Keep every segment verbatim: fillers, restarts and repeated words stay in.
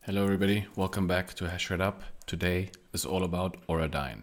Hello everybody, welcome back to Hashrate Up. Today is all about Auradine.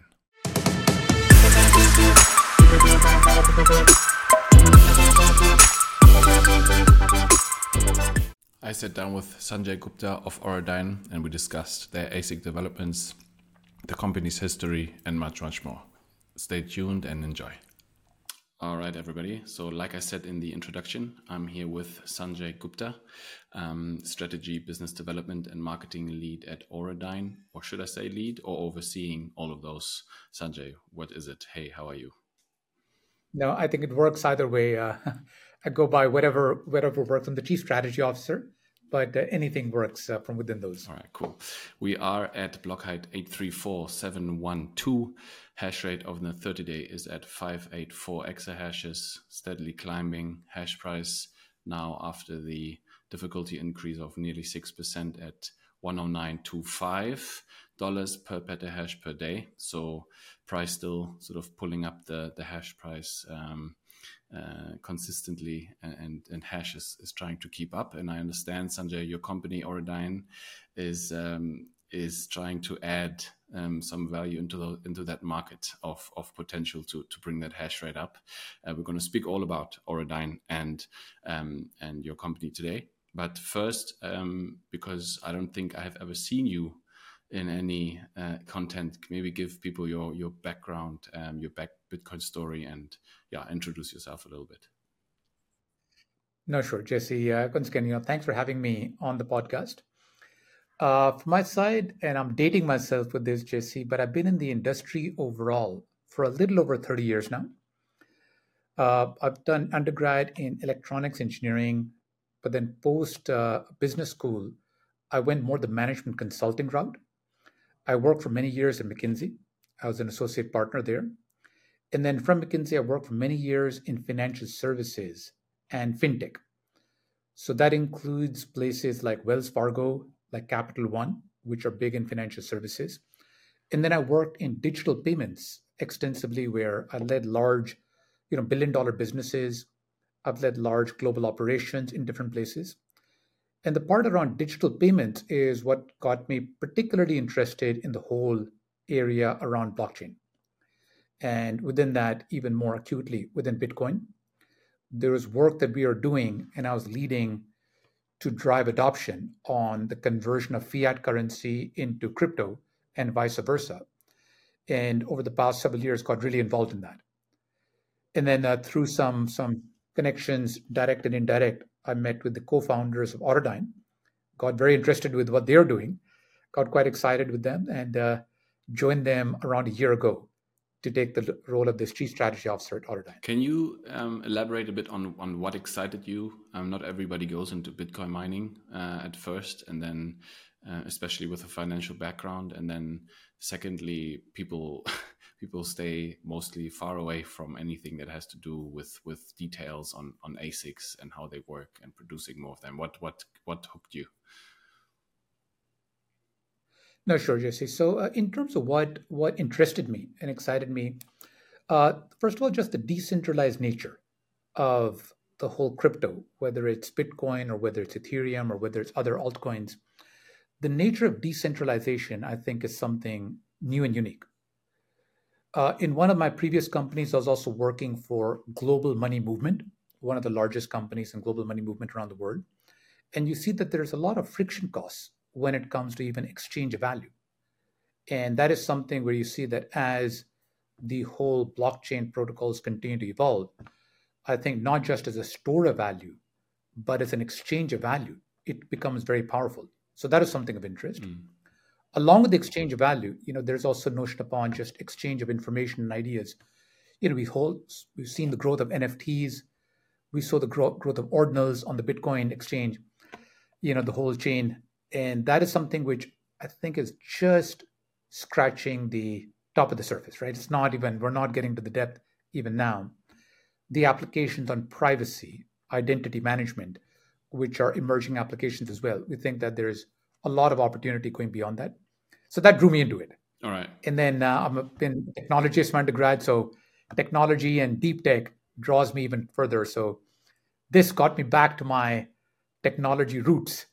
I sat down with Sanjay Gupta of Auradine and we discussed their A SIC developments, the company's history and much, much more. Stay tuned and enjoy. All right, everybody. So like I said in the introduction, I'm here with Sanjay Gupta, um, strategy, business development and marketing lead at Auradine, or should I say lead or overseeing all of those? Sanjay, what is it? Hey, how are you? No, I think it works either way. Uh, I go by whatever whatever works. I'm the chief strategy officer, but uh, anything works uh, from within those. All right, cool. We are at block height eight three four seven one two. Hash rate of the thirty day is at five eighty-four exahashes, steadily climbing. Hash price now after the difficulty increase of nearly six percent at one oh nine twenty-five dollars per petahash per day. So price still sort of pulling up the, the hash price um, uh, consistently, and, and hash is, is trying to keep up. And I understand, Sanjay, your company Auradine is um, is trying to add um, some value into the, into that market of, of potential to, to bring that hash rate up. Uh, we're going to speak all about Auradine and um, and your company today. But first, um, because I don't think I have ever seen you in any uh, content, maybe give people your your background, um, your back Bitcoin story, and yeah, introduce yourself a little bit. No, sure, Jesse. Uh, once again, you know, thanks for having me on the podcast. Uh, from my side, and I'm dating myself with this, Jesse, but I've been in the industry overall for a little over thirty years now. Uh, I've done undergrad in electronics engineering, but then post uh, business school, I went more the management consulting route. I worked for many years at McKinsey. I was an associate partner there. And then from McKinsey, I worked for many years in financial services and fintech. So that includes places like Wells Fargo, like Capital One, which are big in financial services. And then I worked in digital payments extensively, where I led large, you know, billion dollar businesses. I've led large global operations in different places. And the part around digital payments is what got me particularly interested in the whole area around blockchain. And within that, even more acutely within Bitcoin, there is work that we are doing, and I was leading to drive adoption on the conversion of fiat currency into crypto and vice versa. And over the past several years, got really involved in that. And then uh, through some some connections, direct and indirect, I met with the co-founders of Auradine, got very interested with what they're doing, got quite excited with them, and uh, joined them around a year ago to take the role of this chief strategy officer at Auradine. Can you um, elaborate a bit on, on what excited you? Um, not everybody goes into Bitcoin mining uh, at first, and then uh, especially with a financial background, and then secondly, people people stay mostly far away from anything that has to do with, with details on, on A SICs and how they work and producing more of them. What what what hooked you? No, sure, Jesse. So, uh, in terms of what what interested me and excited me, uh, first of all, just the decentralized nature of the whole crypto, whether it's Bitcoin or whether it's Ethereum or whether it's other altcoins. The nature of decentralization, I think, is something new and unique. Uh, in one of my previous companies, I was also working for Global Money Movement, one of the largest companies in global money movement around the world. And you see that there's a lot of friction costs when it comes to even exchange of value. And that is something where you see that as the whole blockchain protocols continue to evolve, I think not just as a store of value, but as an exchange of value, it becomes very powerful. So that is something of interest. Mm. Along with the exchange of value, you know, there's also notion upon just exchange of information and ideas. You know, we hold, we've seen the growth of N F Ts. We saw the growth, growth of ordinals on the Bitcoin exchange, you know, the whole chain. And that is something which I think is just scratching the top of the surface, right? It's not even, we're not getting to the depth even now. The applications on privacy, identity management, which are emerging applications as well. We think that there's a lot of opportunity going beyond that. So that drew me into it. All right. And then uh, I'm a been technologist from undergrad, so technology and deep tech draws me even further. So this got me back to my technology roots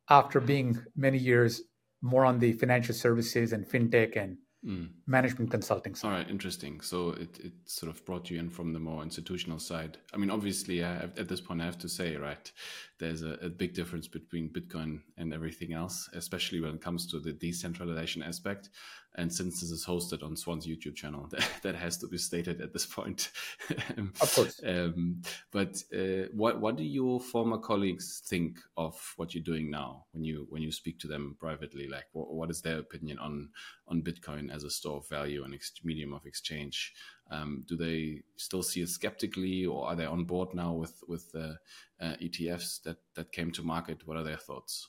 after being many years more on the financial services and fintech and Mm. management consulting All side. right, interesting. So it, it sort of brought you in from the more institutional side. I mean, obviously, I, at this point, I have to say, right, there's a, a big difference between Bitcoin and everything else, especially when it comes to the decentralization aspect. And since this is hosted on Swan's YouTube channel, that, that has to be stated at this point. Of course. um, but uh, what what do your former colleagues think of what you're doing now when you when you speak to them privately? Like, what, what is their opinion on on Bitcoin as a store of value and ex- medium of exchange? Um, do they still see it skeptically, or are they on board now with with the uh, E T Fs that that came to market? What are their thoughts?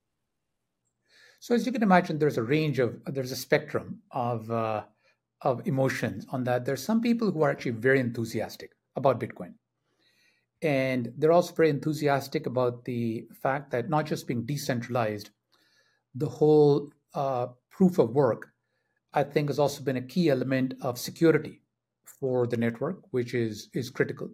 So as you can imagine, there's a range of there's a spectrum of uh, of emotions on that. There's some people who are actually very enthusiastic about Bitcoin, and they're also very enthusiastic about the fact that not just being decentralized, the whole uh, proof of work, I think, has also been a key element of security for the network, which is is critical.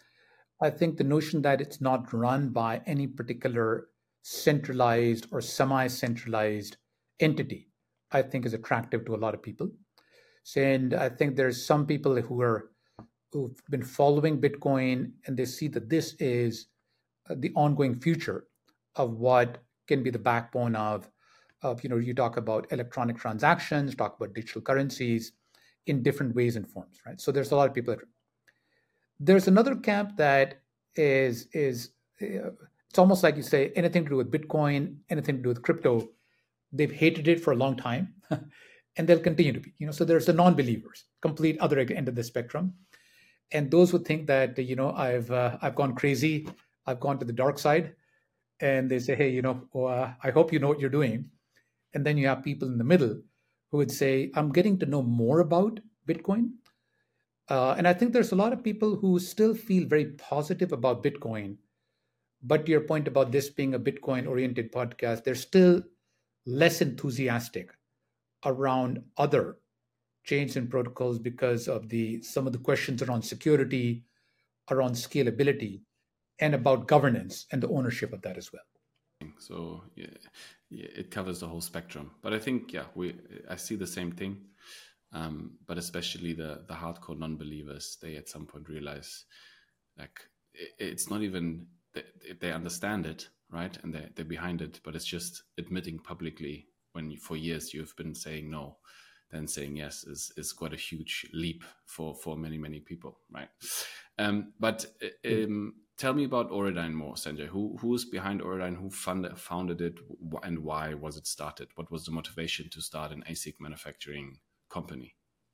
I think the notion that it's not run by any particular centralized or semi-centralized entity, I think, is attractive to a lot of people. So, and I think there's some people who are who've been following Bitcoin and they see that this is uh, the ongoing future of what can be the backbone of, of you know, you talk about electronic transactions, talk about digital currencies in different ways and forms, right? So there's a lot of people that there's another camp that is is uh, it's almost like you say anything to do with Bitcoin, anything to do with crypto. They've hated it for a long time, and they'll continue to be. You know, so there's the non-believers, complete other end of the spectrum, and those who think that you know I've uh, I've gone crazy, I've gone to the dark side, and they say, hey, you know, oh, uh, I hope you know what you're doing. And then you have people in the middle who would say, I'm getting to know more about Bitcoin. Uh, and I think there's a lot of people who still feel very positive about Bitcoin. But to your point about this being a Bitcoin oriented podcast, they're still less enthusiastic around other chains and protocols because of the some of the questions around security, around scalability, and about governance and the ownership of that as well. So yeah, yeah, it covers the whole spectrum. But I think yeah, we I see the same thing. Um, but especially the the hardcore non-believers, they at some point realize like it, it's not even they, they understand it, right, and they they're behind it, but it's just admitting publicly when you, for years you've been saying no, then saying yes is is quite a huge leap for for many many people, right? Um, but um, tell me about Auradine more, Sanjay. Who who is behind Auradine? Who funded founded it, and why was it started? What was the motivation to start an A S I C manufacturing company?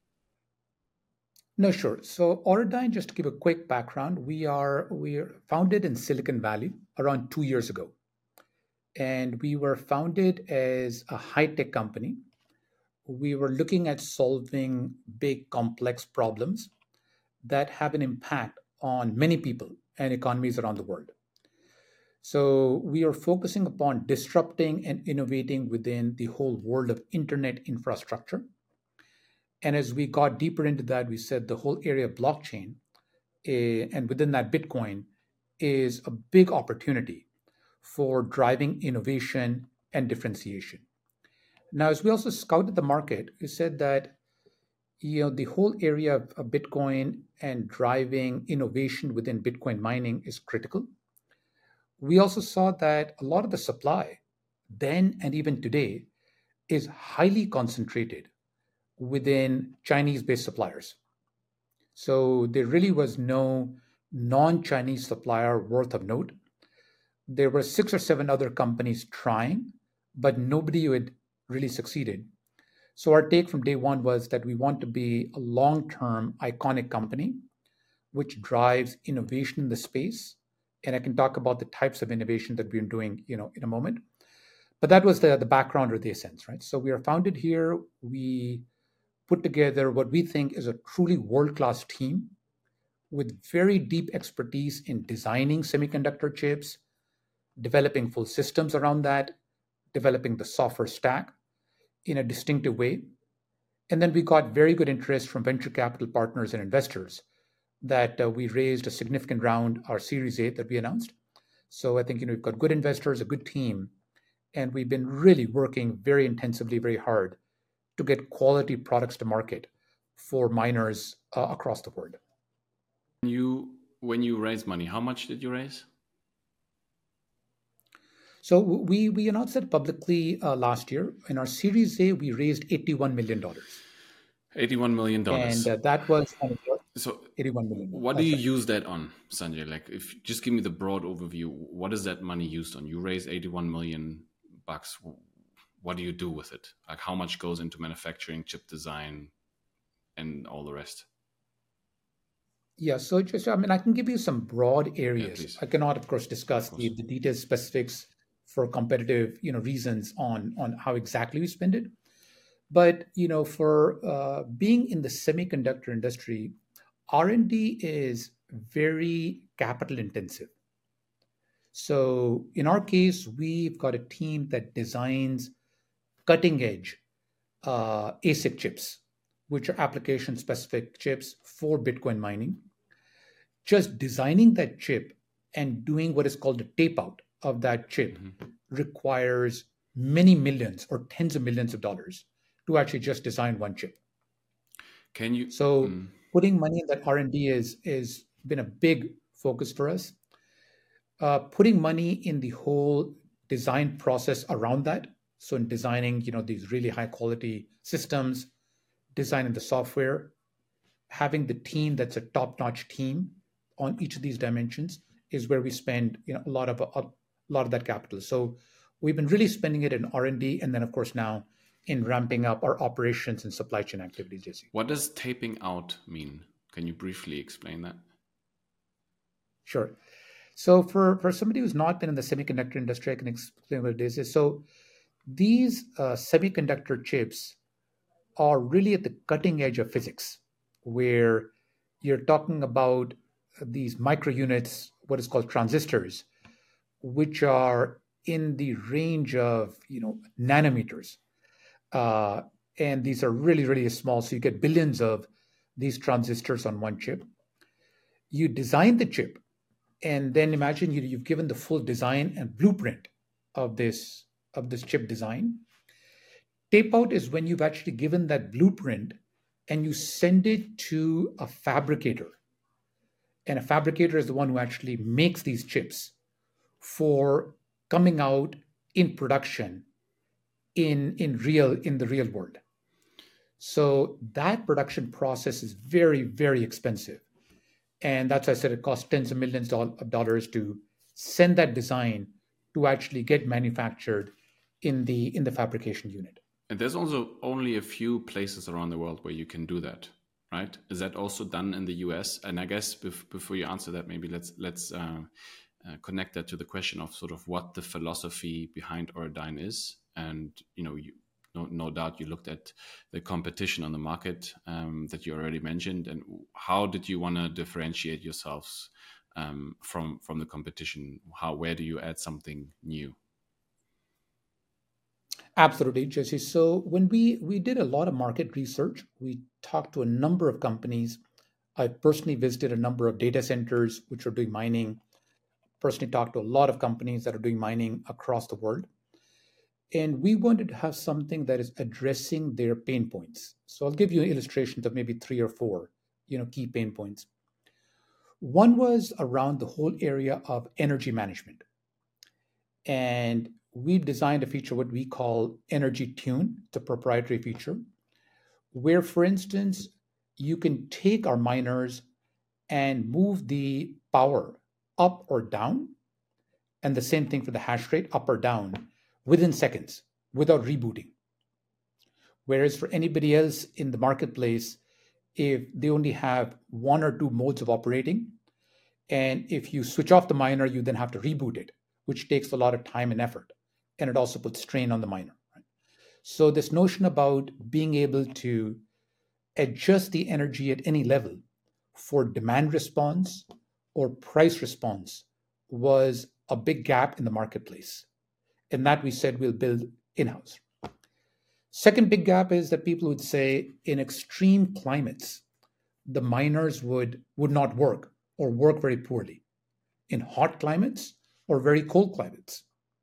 No, sure. So Auradine, just to give a quick background, we are we are founded in Silicon Valley around two years ago, and we were founded as a high tech company. We were looking at solving big, complex problems that have an impact on many people and economies around the world. So we are focusing upon disrupting and innovating within the whole world of internet infrastructure. And as we got deeper into that, we said the whole area of blockchain eh, and within that, Bitcoin is a big opportunity for driving innovation and differentiation. Now, as we also scouted the market, we said that you know the whole area of, of Bitcoin and driving innovation within Bitcoin mining is critical. We also saw that a lot of the supply then and even today is highly concentrated within Chinese based suppliers. So there really was no non Chinese supplier worth of note. There were six or seven other companies trying, but nobody who had really succeeded. So our take from day one was that we want to be a long term iconic company which drives innovation in the space. And I can talk about the types of innovation that we're doing, you know, in a moment. But that was the, the background or the essence, right? So we are founded here. We put together what we think is a truly world-class team with very deep expertise in designing semiconductor chips, developing full systems around that, developing the software stack in a distinctive way. And then we got very good interest from venture capital partners and investors that uh, we raised a significant round, our Series A that we announced. So I think you know we've got good investors, a good team, and we've been really working very intensively, very hard to get quality products to market for miners uh, across the world. You, when you raise money, how much did you raise? So we we announced it publicly uh, last year. In our Series A, we raised eighty-one million dollars, eighty-one million and dollars. uh, that was So, eighty-one million dollars. what do That's you right. use that on, Sanjay? Like, if just give me the broad overview. What is that money used on? You raise eighty-one million bucks. What do you do with it? Like, how much goes into manufacturing, chip design, and all the rest? Yeah, so just, I mean, I can give you some broad Yeah, areas. please. I cannot, of course, Of discuss the, course. the detailed specifics for competitive, you know, reasons on on how exactly we spend it. But, you know, for uh, being in the semiconductor industry, R and D is very capital intensive. So in our case, we've got a team that designs cutting edge uh, A S I C chips, which are application specific chips for Bitcoin mining. Just designing that chip and doing what is called the tape out of that chip Mhm. requires many millions or tens of millions of dollars to actually just design one chip. Can you? So Mm, putting money in that R and D is is been a big focus for us. Uh, putting money in the whole design process around that. So in designing, you know, these really high quality systems, designing the software, having the team that's a top-notch team on each of these dimensions is where we spend, you know, a lot of a, a lot of that capital. So we've been really spending it in R and D, and then of course now in ramping up our operations and supply chain activities, Jesse. what does taping out mean? Can you briefly explain that? Sure. So for for somebody who's not been in the semiconductor industry, I can explain what it is. Is So these uh, semiconductor chips are really at the cutting edge of physics, where you're talking about these micro units, what is called transistors, which are in the range of you know nanometers, uh, and these are really really small. So you get billions of these transistors on one chip. You design the chip, and then imagine you, you've given the full design and blueprint of this of this chip design. Tape out is when you've actually given that blueprint and you send it to a fabricator. And a fabricator is the one who actually makes these chips for coming out in production in, in real in the real world. So that production process is very, very expensive. And that's why I said it costs tens of millions of dollars to send that design to actually get manufactured in the in the fabrication unit. And there's also only a few places around the world where you can do that, right? Is that also done in the U S? And I guess bef- before you answer that, maybe let's let's uh, uh, connect that to the question of sort of what the philosophy behind Auradine is. And you know, you, no, no doubt you looked at the competition on the market um, that you already mentioned, and how did you want to differentiate yourselves um, from from the competition? How where do you add something new? Absolutely, Jesse. So when we we did a lot of market research, we talked to a number of companies. I personally visited a number of data centers which are doing mining. Personally talked to a lot of companies that are doing mining across the world. And we wanted to have something that is addressing their pain points. So I'll give you illustrations of maybe three or four, you know, key pain points. One was around the whole area of energy management. And we've designed a feature, what we call Energy Tune. It's a proprietary feature where, for instance, you can take our miners and move the power up or down, and the same thing for the hash rate, up or down, within seconds without rebooting. Whereas for anybody else in the marketplace, if they only have one or two modes of operating, and if you switch off the miner, you then have to reboot it, which takes a lot of time and effort. And it also puts strain on the miner. Right? So, this notion about being able to adjust the energy at any level for demand response or price response was a big gap in the marketplace. And that we said we'll build in house. Second big gap is that people would say in extreme climates, the miners would, would not work or work very poorly. In hot climates or very cold climates,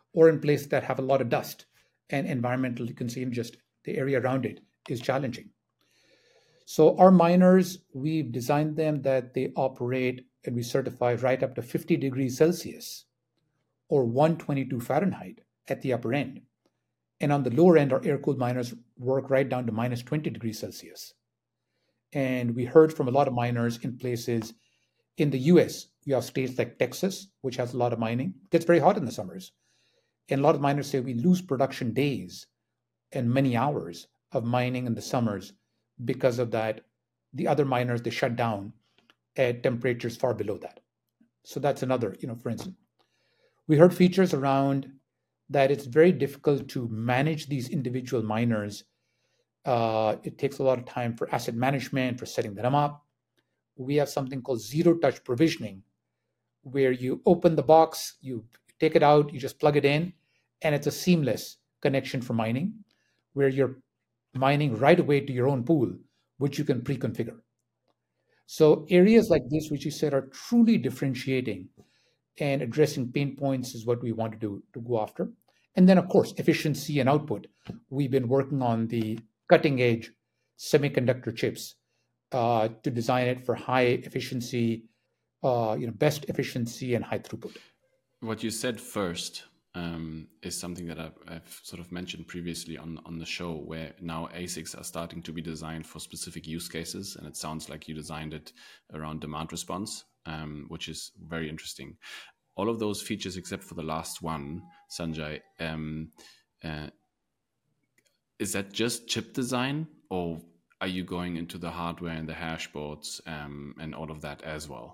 or in places that have a lot of dust and environmental, you can see just the area around it is challenging. So our miners, we've designed them that they operate and we certify right up to fifty degrees Celsius or one hundred twenty-two Fahrenheit at the upper end. And on the lower end, our air-cooled miners work right down to minus twenty degrees Celsius. And we heard from a lot of miners in places in the U S. You have states like Texas, which has a lot of mining. It gets very hot in the summers. And a lot of miners say we lose production days and many hours of mining in the summers because of that. The other miners, they shut down at temperatures far below that. So that's another, you know, for instance. We heard features around that it's very difficult to manage these individual miners. Uh, it takes a lot of time for asset management, for setting them up. We have something called zero-touch provisioning, where you open the box, you take it out, you just plug it in, and it's a seamless connection for mining, where you're mining right away to your own pool, which you can pre-configure. So areas like this, which you said are truly differentiating and addressing pain points is what we want to do to go after. And then, of course, efficiency and output. We've been working on the cutting edge semiconductor chips uh, to design it for high efficiency, uh, you know, best efficiency and high throughput. What you said first um, is something that I've, I've sort of mentioned previously on, on the show, where now A SICs are starting to be designed for specific use cases. And it sounds like you designed it around demand response, um, which is very interesting. All of those features, except for the last one, Sanjay, um, uh, is that just chip design, or are you going into the hardware and the hash boards um, and all of that as well?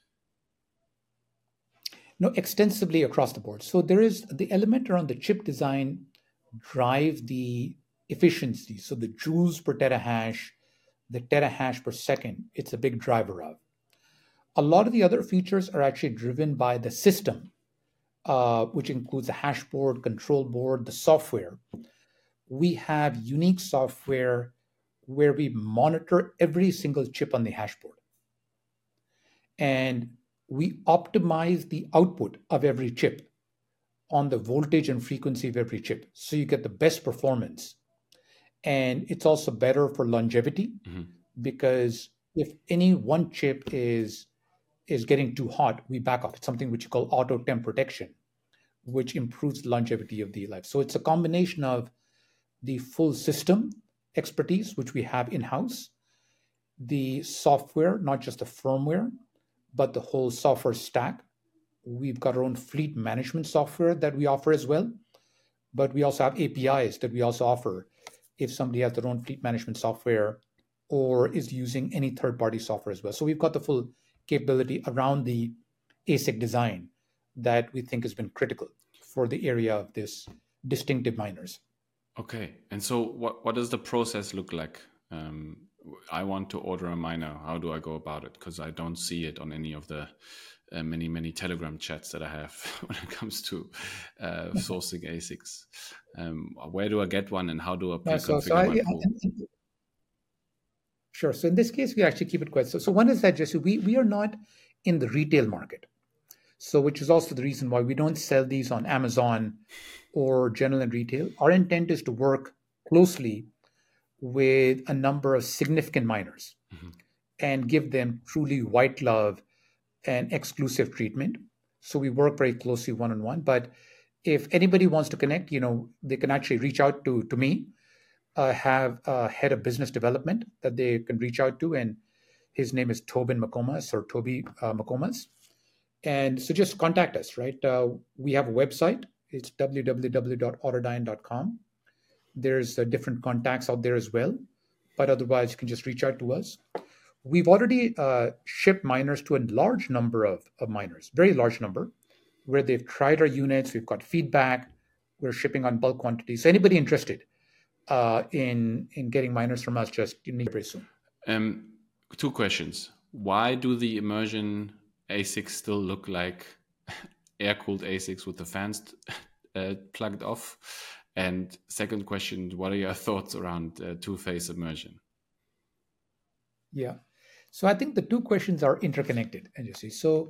No, extensively across the board. So there is the element around the chip design drive the efficiency. So the joules per terahash, the terahash per second, it's a big driver of. A lot of the other features are actually driven by the system, uh, which includes the hash board, control board, the software. We have unique software where we monitor every single chip on the hash board. And we optimize the output of every chip on the voltage and frequency of every chip. So you get the best performance. And it's also better for longevity, mm-hmm. because if any one chip is is getting too hot, we back off. It's something which you call auto temp protection, which improves the longevity of the life. So it's a combination of the full system expertise, which we have in-house, the software, not just the firmware, but the whole software stack. We've got our own fleet management software that we offer as well, but we also have A P Is that we also offer if somebody has their own fleet management software or is using any third-party software as well. So we've got the full capability around the A SIC design that we think has been critical for the area of this distinctive miners. Okay. And so what, what does the process look like? Um, I want to order a miner. How do I go about it? Because I don't see it on any of the uh, many, many Telegram chats that I have when it comes to uh, sourcing A SICs. Um, where do I get one and how do I pre-configure so, so I, my yeah, pool? Sure. So in this case, we actually keep it quite. So, so one is that, Jesse, we, we are not in the retail market. So which is also the reason why we don't sell these on Amazon or general and retail. Our intent is to work closely with a number of significant miners, mm-hmm. and give them truly white glove and exclusive treatment. So we work very closely one-on-one. But if anybody wants to connect, you know, they can actually reach out to, to me. I have a head of business development that they can reach out to, and his name is Tobin McComas or Toby uh, McComas. And so just contact us, right? Uh, we have a website. It's w w w dot autodyne dot com. There's uh, different contacts out there as well, but otherwise you can just reach out to us. We've already uh, shipped miners to a large number of, of miners, very large number, where they've tried our units. We've got feedback. We're shipping on bulk quantities. So anybody interested uh, in in getting miners from us, just you need very soon. Um, two questions. Why do the immersion A SICs still look like air-cooled A SICs with the fans uh, plugged off? And second question, what are your thoughts around uh, two-phase immersion? Yeah. So I think the two questions are interconnected, Jesse. So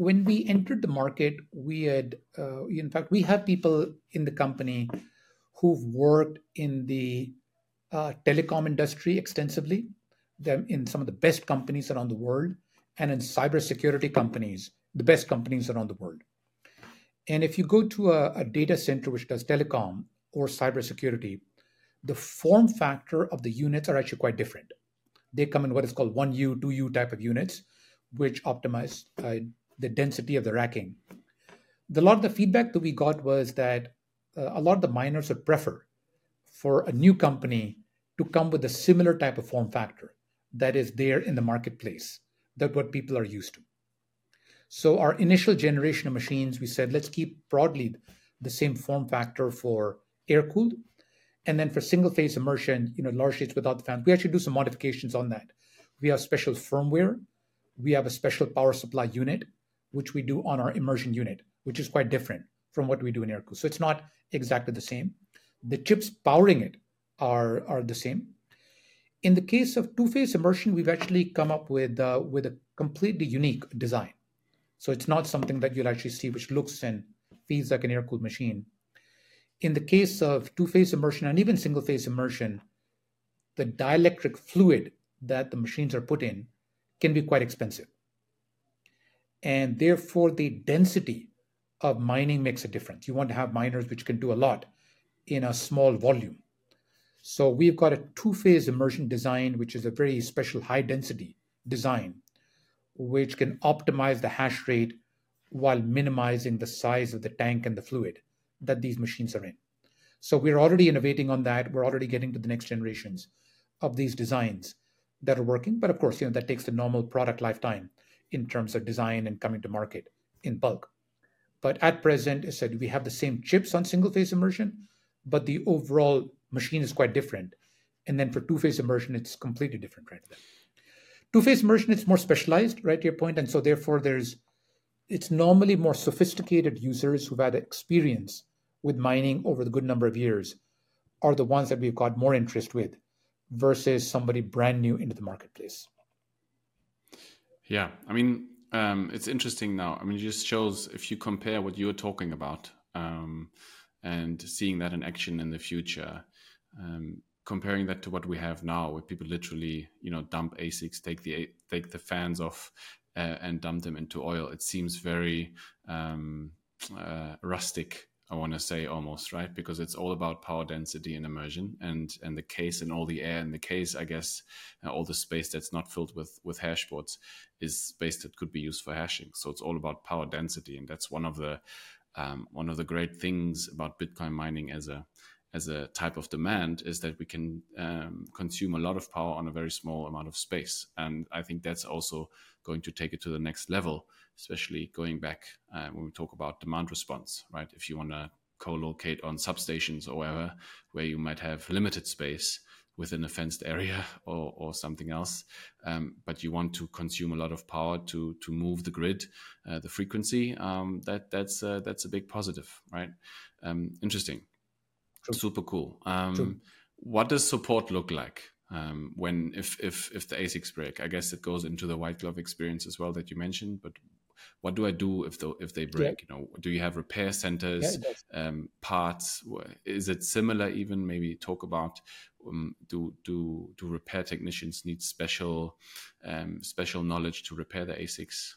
when we entered the market, we had, uh, in fact, we have people in the company who've worked in the uh, telecom industry extensively, them in some of the best companies around the world, and in cybersecurity companies, the best companies around the world. And if you go to a, a data center which does telecom or cybersecurity, the form factor of the units are actually quite different. They come in what is called one U, two U type of units, which optimize uh, the density of the racking. The lot of the feedback that we got was that uh, a lot of the miners would prefer for a new company to come with a similar type of form factor that is there in the marketplace, that what people are used to. So our initial generation of machines, we said, let's keep broadly the same form factor for air cooled. And then for single phase immersion, you know, largely it's without the fans. We actually do some modifications on that. We have special firmware. We have a special power supply unit, which we do on our immersion unit, which is quite different from what we do in air cool. So it's not exactly the same. The chips powering it are, are the same. In the case of two-phase immersion, we've actually come up with, uh, with a completely unique design. So it's not something that you'll actually see which looks and feels like an air-cooled machine. In the case of two-phase immersion and even single-phase immersion, the dielectric fluid that the machines are put in can be quite expensive. And therefore, the density of mining makes a difference. You want to have miners which can do a lot in a small volume. So we've got a two-phase immersion design, which is a very special high-density design, which can optimize the hash rate while minimizing the size of the tank and the fluid that these machines are in. So we're already innovating on that. We're already getting to the next generations of these designs that are working. But of course, you know, that takes the normal product lifetime in terms of design and coming to market in bulk. But at present, as I said, we have the same chips on single-phase immersion, but the overall machine is quite different. And then for two-phase immersion, it's completely different right there. Two-phase immersion, it's more specialized, right, to your point. And so therefore, there's it's normally more sophisticated users who've had experience with mining over the good number of years are the ones that we've got more interest with versus somebody brand new into the marketplace. Yeah, I mean, um, it's interesting now. I mean, it just shows if you compare what you're talking about um, and seeing that in action in the future, um, comparing that to what we have now, where people literally, you know, dump A SICs, take the take the fans off, uh, and dump them into oil. It seems very um, uh, rustic, I want to say, almost, right? Because it's all about power density and immersion, and and the case and all the air in the case, I guess, uh, all the space that's not filled with with hash boards is space that could be used for hashing. So it's all about power density, and that's one of the um, one of the great things about Bitcoin mining as a as a type of demand is that we can um, consume a lot of power on a very small amount of space. And I think that's also going to take it to the next level, especially going back uh, when we talk about demand response, right? If you want to co-locate on substations or wherever, where you might have limited space within a fenced area or, or something else, um, but you want to consume a lot of power to to move the grid, uh, the frequency, um, that that's uh, that's a big positive, right? Um, interesting. True. Super cool. Um, True. What does support look like um, when if if if the A SICs break? I guess it goes into the white glove experience as well that you mentioned. But what do I do if the if they break? Yeah. You know, do you have repair centers, yeah, um, parts? Is it similar? Even maybe talk about um, do do do repair technicians need special um, special knowledge to repair the A SICs?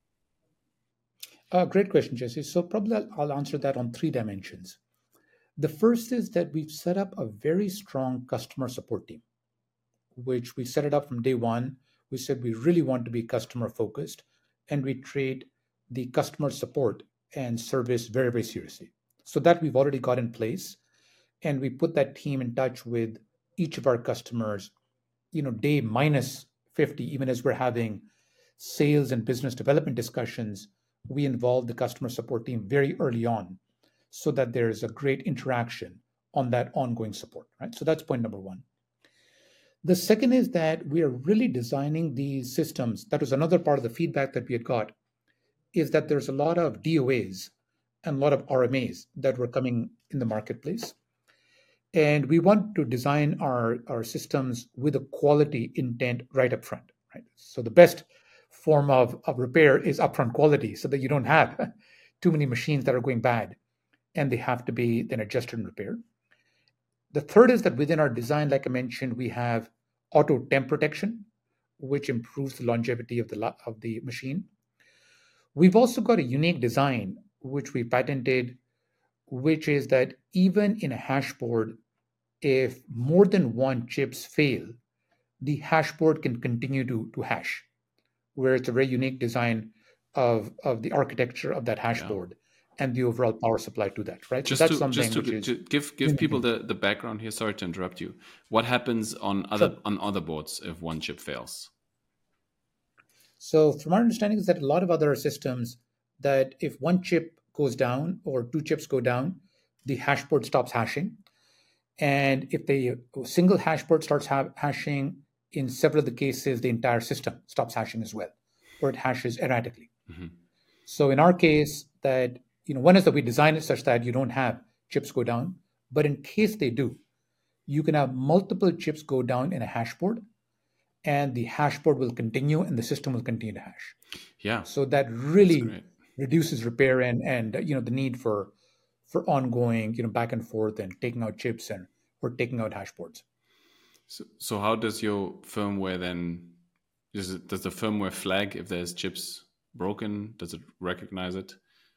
Uh, great question, Jesse. So probably I'll, I'll answer that on three dimensions. The first is that we've set up a very strong customer support team, which we set it up from day one. We said we really want to be customer focused, and we treat the customer support and service very, very seriously. So that we've already got in place, and we put that team in touch with each of our customers, you know, day minus fifty, even as we're having sales and business development discussions, we involve the customer support team very early on, so that there is a great interaction on that ongoing support, right? So that's point number one. The second is that we are really designing these systems. That was another part of the feedback that we had got, is that there's a lot of D O As and a lot of R M As that were coming in the marketplace. And we want to design our, our systems with a quality intent right up front, right? So the best, form of, of repair is upfront quality so that you don't have too many machines that are going bad and they have to be then adjusted and repaired. The third is that within our design, like I mentioned, we have auto temp protection, which improves the longevity of the of the machine. We've also got a unique design, which we patented, which is that even in a hashboard, if more than one chips fail, the hashboard can continue to, to hash, where it's a very unique design of, of the architecture of that Yeah. hashboard and the overall power supply to that, right? Just so that's to just something to, which is to give give people the, the background here. Sorry to interrupt you. What happens on other sure. on other boards if one chip fails? So from our understanding is that a lot of other systems that if one chip goes down or two chips go down, the hashboard stops hashing. And if the single hashboard starts ha- hashing, in several of the cases, the entire system stops hashing as well, or it hashes erratically. Mm-hmm. So in our case, that you know, one is that we design it such that you don't have chips go down, but in case they do, you can have multiple chips go down in a hashboard, and the hashboard will continue, and the system will continue to hash. Yeah, So that that's really great. reduces repair and and you know the need for for ongoing you know back and forth and taking out chips and or taking out hashboards. So, so how does your firmware then? Does it, does the firmware flag if there's chips broken? Does it recognize it?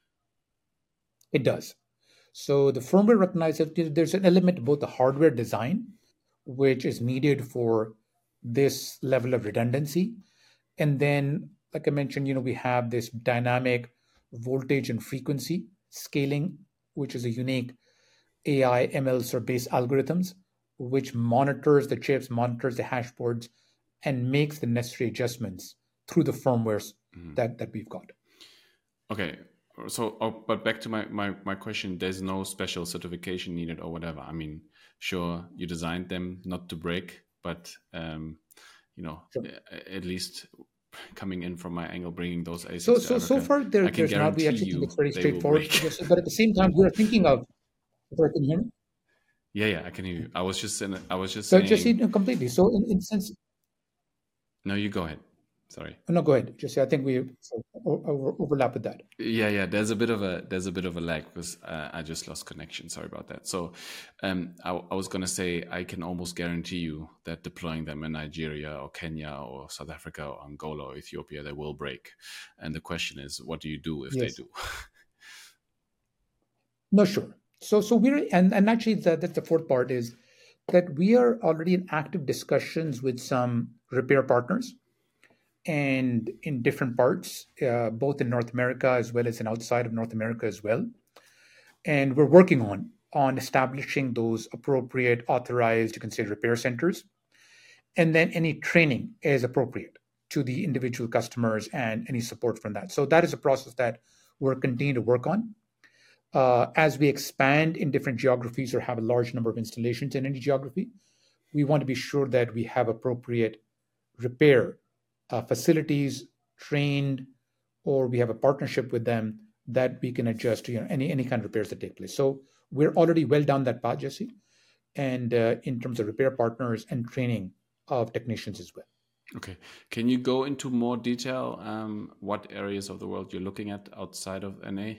It does. So the firmware recognizes there's an element of both the hardware design, which is needed for this level of redundancy, and then, like I mentioned, you know, we have this dynamic voltage and frequency scaling, which is a unique A I M L sort of based algorithms, which monitors the chips, monitors the hashboards, and makes the necessary adjustments through the firmwares Mm-hmm. that, that we've got. Okay. So, oh, but back to my, my, my question, there's no special certification needed or whatever. I mean, sure, you designed them not to break, but, um, you know, Sure. at least coming in from my angle, bringing those A SICs So, to so, Africa, so far, there, I can there's not. We guarantee actually think you it's very they will straightforward. break. Yes, but at the same time, we're thinking of. Sorry, can you hear me? Yeah, yeah, I can hear you. I was just in, I was just So, saying. Jesse, no, completely. So, in, in sense, No, you go ahead. Sorry. no, go ahead, Jesse. I think we so, over, overlap with that. Yeah, yeah. There's a bit of a there's a bit of a lag because uh, I just lost connection. Sorry about that. So, um, I, I was gonna say I can almost guarantee you that deploying them in Nigeria or Kenya or South Africa or Angola or Ethiopia, they will break. And the question is, what do you do if Yes. they do? No, sure. So, so we're and and actually that that's the fourth part is that we are already in active discussions with some repair partners, and in different parts, uh, both in North America as well as in outside of North America as well. And we're working on on establishing those appropriate authorized, you can say, repair centers, and then any training as appropriate to the individual customers and any support from that. So that is a process that we're continuing to work on. Uh, as we expand in different geographies or have a large number of installations in any geography, we want to be sure that we have appropriate repair uh, facilities trained, or we have a partnership with them that we can adjust to you know, any any kind of repairs that take place. So we're already well down that path, Jesse, and uh, in terms of repair partners and training of technicians as well. Okay. Can you go into more detail? Um, what areas of the world you're looking at outside of N A?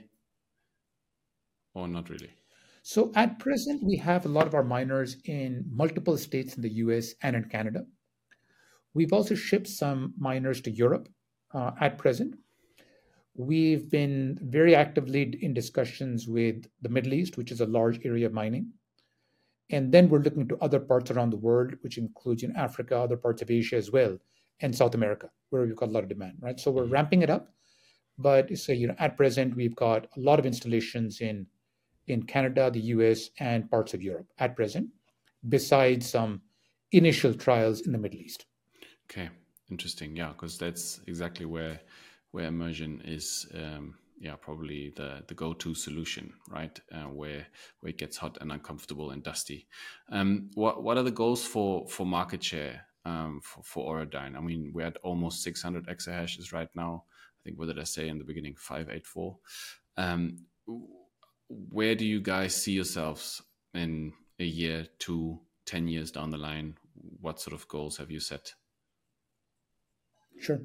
Or not really? So at present, we have a lot of our miners in multiple states in the U S and in Canada. We've also shipped some miners to Europe uh, at present. We've been very actively in discussions with the Middle East, which is a large area of mining. And then we're looking to other parts around the world, which includes in Africa, other parts of Asia as well, and South America, where we've got a lot of demand, right? So we're Mhm. ramping it up. But so, you know, at present, we've got a lot of installations in in Canada, the U S, and parts of Europe at present, besides some initial trials in the Middle East. Okay, interesting. Yeah, because that's exactly where where immersion is. Um, yeah, probably the the go-to solution, right? Uh, where where it gets hot and uncomfortable and dusty. Um, what what are the goals for for market share um, for for Auradine? I mean, we're at almost six hundred exahashes right now. I think what did I say in the beginning? five eighty-four. Um, where do you guys see yourselves in a year, two, ten years down the line? What sort of goals have you set? Sure.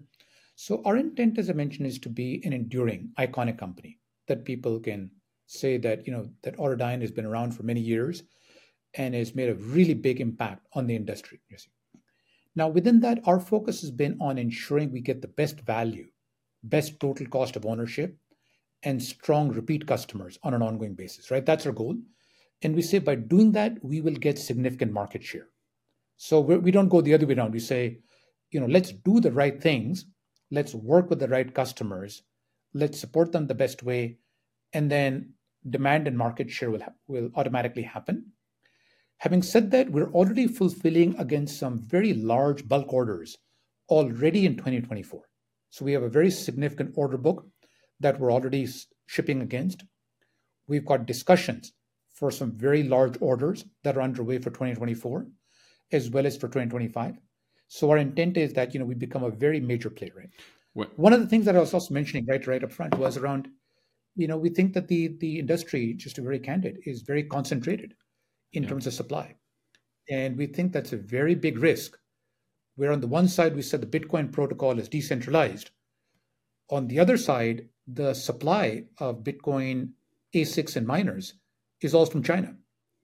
So our intent, as I mentioned, is to be an enduring, iconic company that people can say that, you know, that Autodyne has been around for many years and has made a really big impact on the industry. You see. Now, within that, our focus has been on ensuring we get the best value, best total cost of ownership, and strong repeat customers on an ongoing basis, right? That's our goal. And we say by doing that, we will get significant market share. So we're, we don't go the other way around. We say, you know, let's do the right things. Let's work with the right customers. Let's support them the best way. And then demand and market share will, ha- will automatically happen. Having said that, we're already fulfilling against some very large bulk orders already in twenty twenty-four. So we have a very significant order book that we're already s- shipping against. We've got discussions for some very large orders that are underway for twenty twenty-four, as well as for twenty twenty-five. So our intent is that, you know, we become a very major player, right? Well, One of the things that I was also mentioning right right up front was around, you know, we think that the the industry, just to be very candid, is very concentrated in yeah. terms of supply. And we think that's a very big risk, where on the one side we said the Bitcoin protocol is decentralized. On the other side, the supply of Bitcoin A SICs and miners is all from China.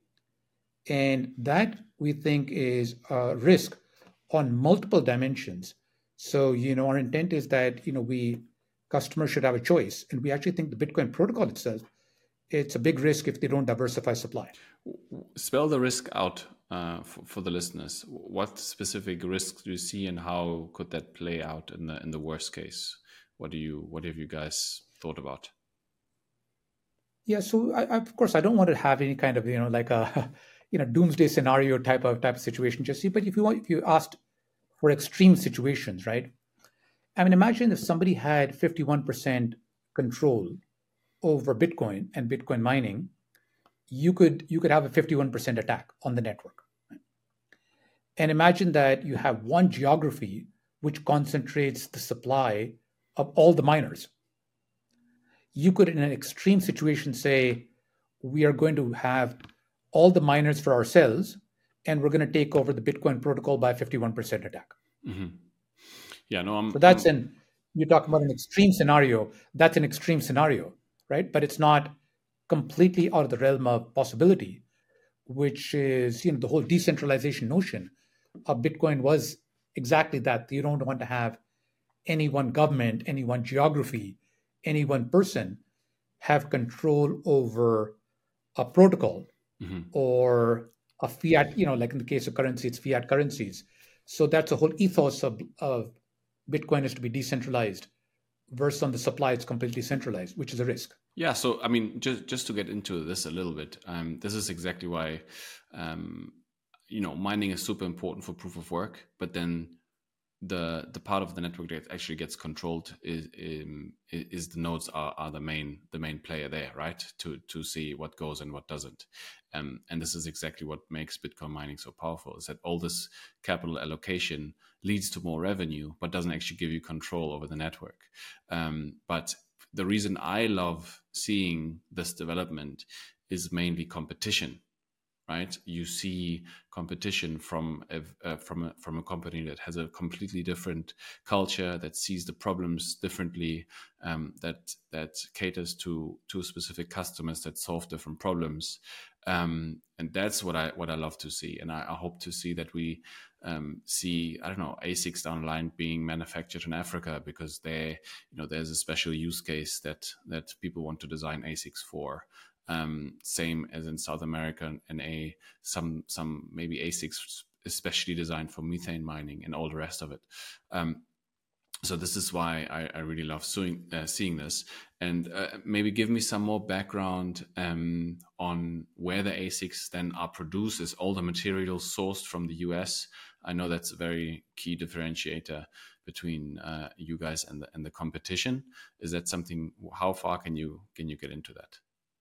And that we think is a risk on multiple dimensions. So, you know, our intent is that, you know, we customers should have a choice. And we actually think the Bitcoin protocol itself, it's a big risk if they don't diversify supply. Spell the risk out uh, for, for the listeners. What specific risks do you see, and how could that play out in the in the worst case? What do you what have you guys thought about? Yeah, so I, I, of course I don't want to have any kind of, you know, like a you know doomsday scenario type of type of situation, Jesse. But if you want, if you asked for extreme situations, right? I mean, imagine if somebody had fifty-one percent control over Bitcoin and Bitcoin mining, you could you could have a fifty-one percent attack on the network. And imagine that you have one geography which concentrates the supply of all the miners. You could, in an extreme situation, say, we are going to have all the miners for ourselves, and we're going to take over the Bitcoin protocol by fifty-one percent attack. Mm-hmm. Yeah, no, I'm, So that's I'm an, you're talking about an extreme scenario. That's an extreme scenario, right? But it's not completely out of the realm of possibility, which is, you know, the whole decentralization notion of Bitcoin was exactly that. You don't want to have any one government, any one geography, any one person have control over a protocol mm-hmm. or a fiat, you know, like in the case of currency, it's fiat currencies. So that's a whole ethos of, of Bitcoin is to be decentralized versus on the supply, it's completely centralized, which is a risk. Yeah, so I mean, just just to get into this a little bit, um, this is exactly why, um, you know, mining is super important for proof of work, but then the the part of the network that actually gets controlled is um, is the nodes are, are the main the main player there, right? To to see what goes and what doesn't, um, and this is exactly what makes Bitcoin mining so powerful. Is that all this capital allocation leads to more revenue, but doesn't actually give you control over the network. Um, but the reason I love seeing this development is mainly competition. Right, you see competition from a uh, from a from a company that has a completely different culture, that sees the problems differently, um, that that caters to to specific customers, that solve different problems, um, and that's what I what I love to see, and I, I hope to see that we um, see I don't know A SICs down the line being manufactured in Africa because they you know there's a special use case that that people want to design A SICs for. Um, same as in South America, and a some some maybe A SICs especially designed for methane mining and all the rest of it. Um, so this is why I, I really love seeing, uh, seeing this, and uh, maybe give me some more background um, on where the A SICs then are produced. Is all the materials sourced from the U S? I know that's a very key differentiator between uh, you guys and the and the competition. Is that something? How far can you can you get into that?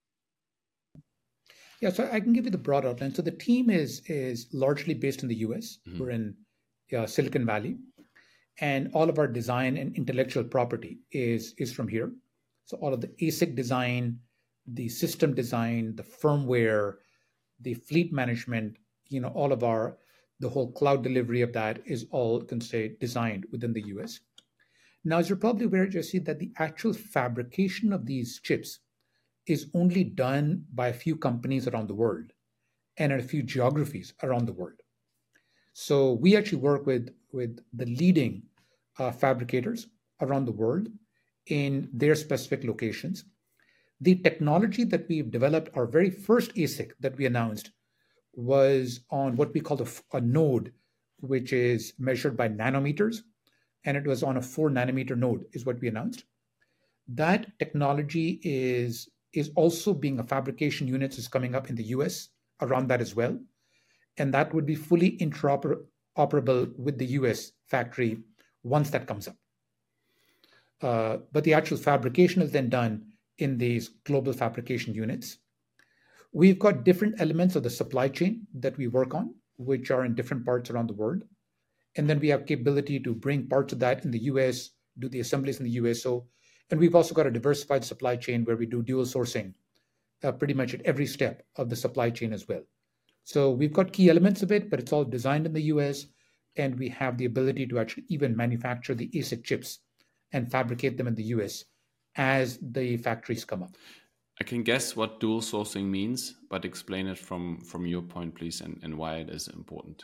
Yeah, so I can give you the broad outline. So the team is is largely based in the U S. Mm-hmm. We're in uh, Silicon Valley, and all of our design and intellectual property is is from here. So all of the A SIC design, the system design, the firmware, the fleet management, you know, all of our the whole cloud delivery of that is all, can say, designed within the U S. Now, as you're probably aware, Jesse, that the actual fabrication of these chips is only done by a few companies around the world and in a few geographies around the world. So we actually work with, with the leading uh, fabricators around the world in their specific locations. The technology that we've developed, our very first A S I C that we announced, was on what we call a, a node, which is measured by nanometers, and it was on a four nanometer node, is what we announced. That technology is is also being a fabrication unit is coming up in the U S around that as well, and that would be fully interoperable with the U S factory once that comes up. Uh, but the actual fabrication is then done in these global fabrication units. We've got different elements of the supply chain that we work on, which are in different parts around the world. And then we have capability to bring parts of that in the U S, do the assemblies in the U S. So, and we've also got a diversified supply chain where we do dual sourcing uh, pretty much at every step of the supply chain as well. So we've got key elements of it, but it's all designed in the U S, and we have the ability to actually even manufacture the A S I C chips and fabricate them in the U S as the factories come up. I can guess what dual sourcing means, but explain it from, from your point, please, and, and why it is important.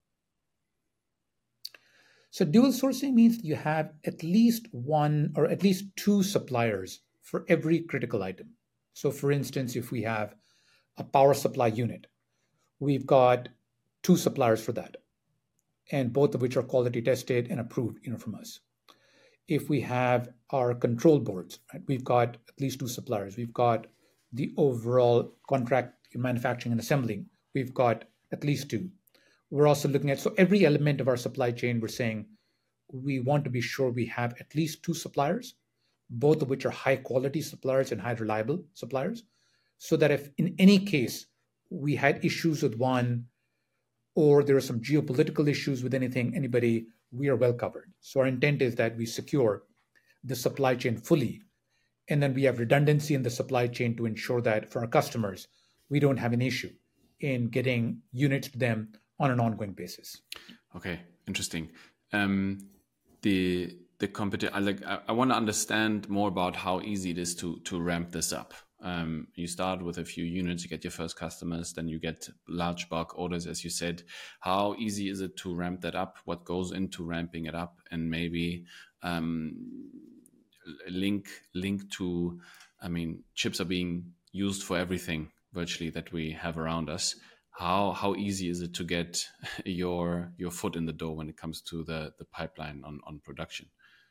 So dual sourcing means you have at least one or at least two suppliers for every critical item. So for instance, if we have a power supply unit, we've got two suppliers for that, and both of which are quality tested and approved, you know, from us. If we have our control boards, right, we've got at least two suppliers. We've got the overall contract manufacturing and assembling. We've got at least two. We're also looking at, so every element of our supply chain, we're saying we want to be sure we have at least two suppliers, both of which are high quality suppliers and high reliable suppliers, so that if in any case we had issues with one, or there are some geopolitical issues with anything, anybody, we are well covered. So our intent is that we secure the supply chain fully, and then we have redundancy in the supply chain to ensure that for our customers, we don't have an issue in getting units to them on an ongoing basis. Okay, interesting. Um, the the competi- I like I, I want to understand more about how easy it is to to ramp this up. Um, you start with a few units, you get your first customers, then you get large bulk orders, as you said. How easy is it to ramp that up? What goes into ramping it up? And maybe um, link link to, I mean, chips are being used for everything virtually that we have around us. How how easy is it to get your your foot in the door when it comes to the, the pipeline on, on production?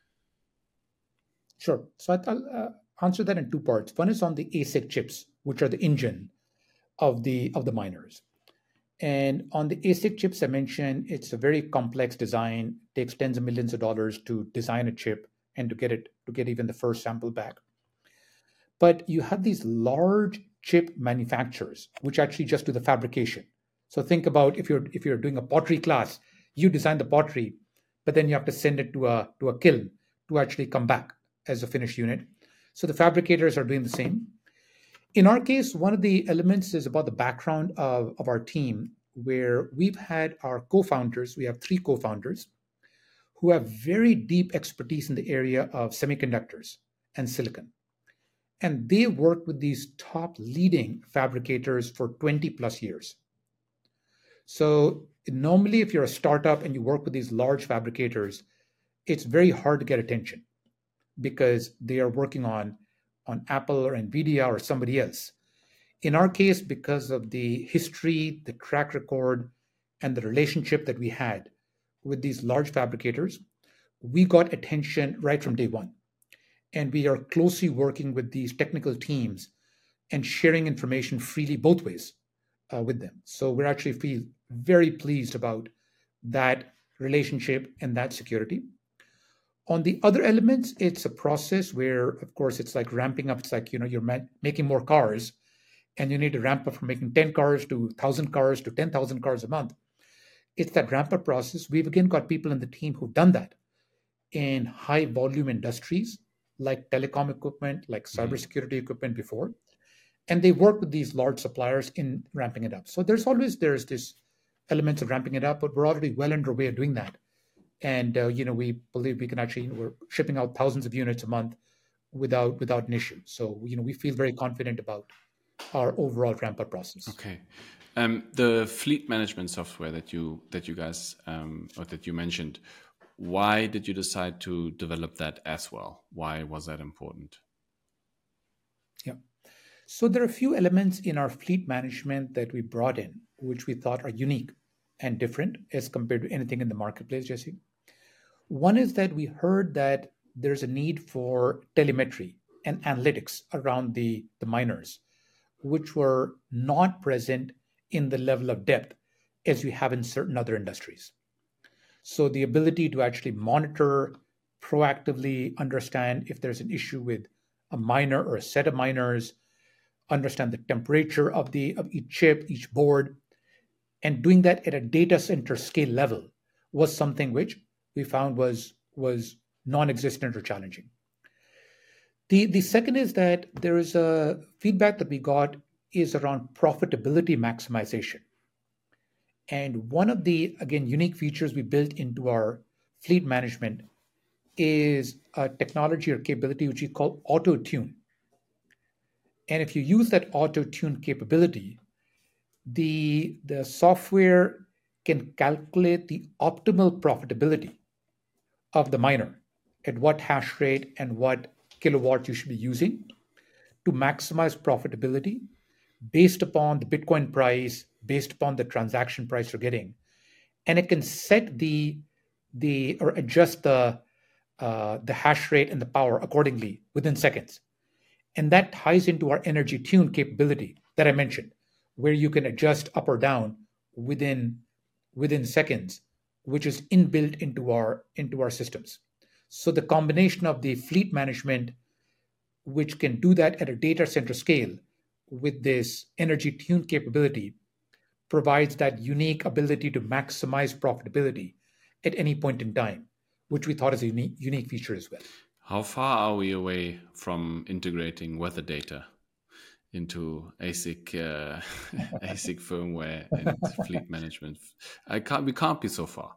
Sure. So I'll uh, answer that in two parts. One is on the A S I C chips, which are the engine of the of the miners. And on the A S I C chips, I mentioned it's a very complex design. It takes tens of millions of dollars to design a chip and to get it to get even the first sample back. But you have these large chip manufacturers which actually just do the fabrication. So think about if you're if you're doing a pottery class, you design the pottery, but then you have to send it to a to a kiln to actually come back as a finished unit. So the fabricators are doing the same. In our case, one of the elements is about the background of, of our team, where we've had our co-founders, we have three co-founders, who have very deep expertise in the area of semiconductors and silicon. And they worked with these top leading fabricators for twenty plus years. So normally, if you're a startup and you work with these large fabricators, it's very hard to get attention because they are working on, on Apple or NVIDIA or somebody else. In our case, because of the history, the track record, and the relationship that we had with these large fabricators, we got attention right from day one. And we are closely working with these technical teams and sharing information freely both ways uh, with them. So we're actually feel very pleased about that relationship and that security. On the other elements, it's a process where, of course, it's like ramping up. It's like, you know, you're ma- making more cars and you need to ramp up from making ten cars to one thousand cars to ten thousand cars a month. It's that ramp up process. We've again got people in the team who've done that in high volume industries like telecom equipment, like cybersecurity equipment before. And they work with these large suppliers in ramping it up. So there's always, there's this elements of ramping it up, but we're already well underway of doing that. And uh, you know, we believe we can actually, we're shipping out thousands of units a month without without an issue. So you know, we feel very confident about our overall ramp up process. Okay. Um, the fleet management software that you that you guys um, or that you mentioned, why did you decide to develop that as well? Why was that important? Yeah. So there are a few elements in our fleet management that we brought in, which we thought are unique and different as compared to anything in the marketplace, Jesse. One is that we heard that there's a need for telemetry and analytics around the, the miners, which were not present in the level of depth as you have in certain other industries. So the ability to actually monitor, proactively understand if there's an issue with a miner or a set of miners, understand the temperature of the of each chip, each board, and doing that at a data center scale level was something which we found was was non-existent or challenging. The the second is that there is a feedback that we got is around profitability maximization. And one of the, again, unique features we built into our fleet management is a technology or capability which we call auto tune. And if you use that auto tune capability, the, the software can calculate the optimal profitability of the miner at what hash rate and what kilowatt you should be using to maximize profitability based upon the Bitcoin price, based upon the transaction price you're getting. And it can set the, the or adjust the, uh, the hash rate and the power accordingly within seconds. And that ties into our energy tune capability that I mentioned, where you can adjust up or down within, within seconds, which is inbuilt into our, into our systems. So the combination of the fleet management, which can do that at a data center scale with this energy tune capability, provides that unique ability to maximize profitability at any point in time, which we thought is a unique, unique feature as well. How far are we away from integrating weather data into A S I C uh, A S I C firmware and fleet management? I can't. We can't be so far.